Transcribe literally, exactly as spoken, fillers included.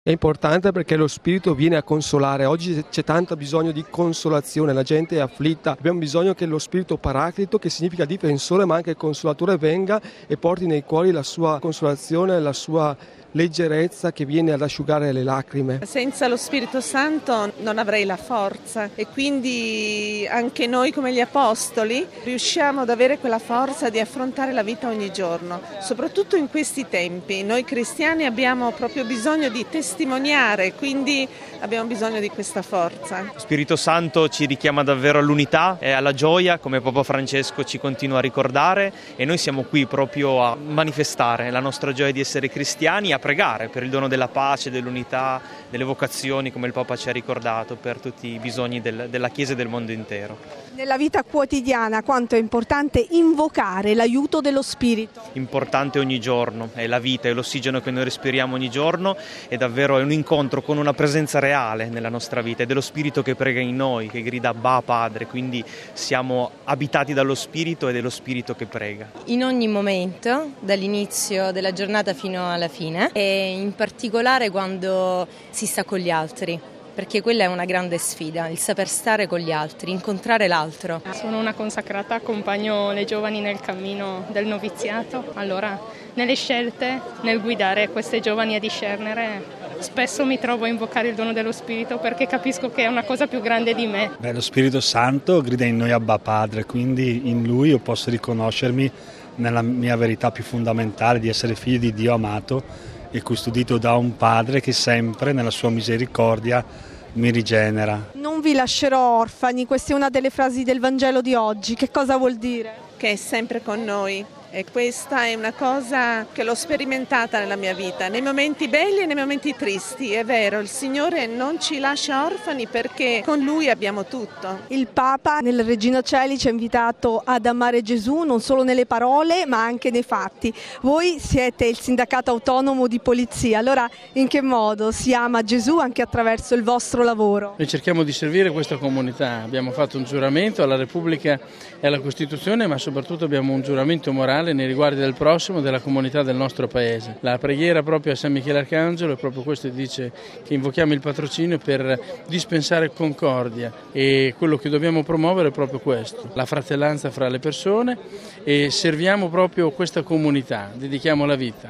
È importante perché lo Spirito viene a consolare. Oggi c'è tanto bisogno di consolazione, la gente è afflitta. Abbiamo bisogno che lo Spirito Paraclito, che significa difensore ma anche consolatore, venga e porti nei cuori la sua consolazione, la sua leggerezza che viene ad asciugare le lacrime. Senza lo Spirito Santo non avrei la forza e quindi anche noi come gli Apostoli riusciamo ad avere quella forza di affrontare la vita ogni giorno, soprattutto in questi tempi. Noi cristiani abbiamo proprio bisogno di testimoniare, quindi abbiamo bisogno di questa forza. Lo Spirito Santo ci richiama davvero all'unità e alla gioia, come Papa Francesco ci continua a ricordare, e noi siamo qui proprio a manifestare la nostra gioia di essere cristiani, a pregare per il dono della pace, dell'unità, delle vocazioni, come il Papa ci ha ricordato, per tutti i bisogni del, della Chiesa e del mondo intero. Nella vita quotidiana quanto è importante invocare l'aiuto dello Spirito? Importante ogni giorno, è la vita, è l'ossigeno che noi respiriamo ogni giorno, è davvero è un incontro con una presenza reale nella nostra vita, è dello Spirito che prega in noi, che grida Abba Padre, quindi siamo abitati dallo Spirito ed è lo Spirito che prega. In ogni momento, dall'inizio della giornata fino alla fine, e in particolare quando si sta con gli altri, perché quella è una grande sfida, il saper stare con gli altri, incontrare l'altro. Sono una consacrata, accompagno le giovani nel cammino del noviziato, allora nelle scelte, nel guidare queste giovani a discernere, spesso mi trovo a invocare il dono dello Spirito perché capisco che è una cosa più grande di me. Beh, lo Spirito Santo grida in noi Abba Padre, quindi in Lui io posso riconoscermi nella mia verità più fondamentale di essere figlio di Dio amato e custodito da un Padre che sempre nella sua misericordia mi rigenera. Non vi lascerò orfani, questa è una delle frasi del Vangelo di oggi. Che cosa vuol dire? Che è sempre con noi. E questa è una cosa che l'ho sperimentata nella mia vita, nei momenti belli e nei momenti tristi. È vero, il Signore non ci lascia orfani perché con Lui abbiamo tutto. Il Papa nel Regina Coeli ci ha invitato ad amare Gesù non solo nelle parole ma anche nei fatti. Voi siete il sindacato autonomo di polizia, allora in che modo si ama Gesù anche attraverso il vostro lavoro? Noi cerchiamo di servire questa comunità, abbiamo fatto un giuramento alla Repubblica e alla Costituzione, ma soprattutto abbiamo un giuramento morale nei riguardi del prossimo e della comunità del nostro paese. La preghiera proprio a San Michele Arcangelo è proprio questo, dice che invochiamo il patrocinio per dispensare concordia e quello che dobbiamo promuovere è proprio questo, la fratellanza fra le persone, e serviamo proprio questa comunità, dedichiamo la vita.